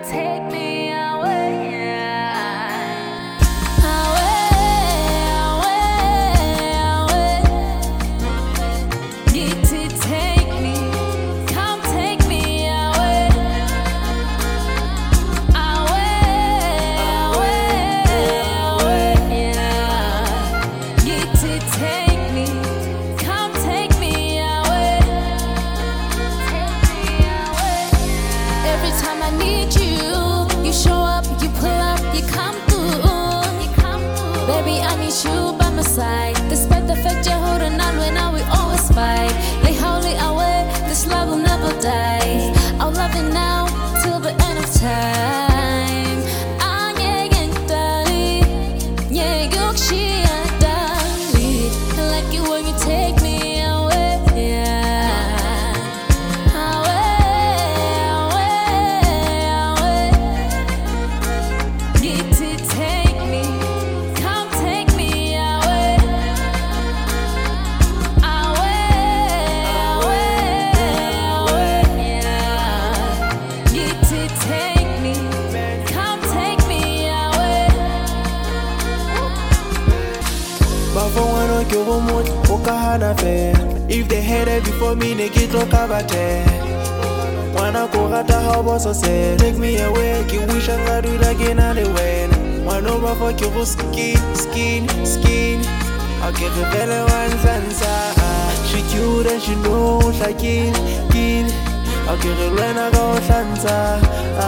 take me away. Baby, I need you by my side. Despite the fact you're holding on, when now we always fight. Lay wholly away, this love will never die. I'll love you now till the end of time. Ah, yeah, daddy, yeah, you're daddy. I like it when you take me away, Need to take me. If they had it before me, they get look about it. Wanna go at the house, so say, take me away. You wish I could do it again anyway. One over for you, skin. I'll get the belly ones and she cute and she knows I kill. I'll get the run, I go Santa.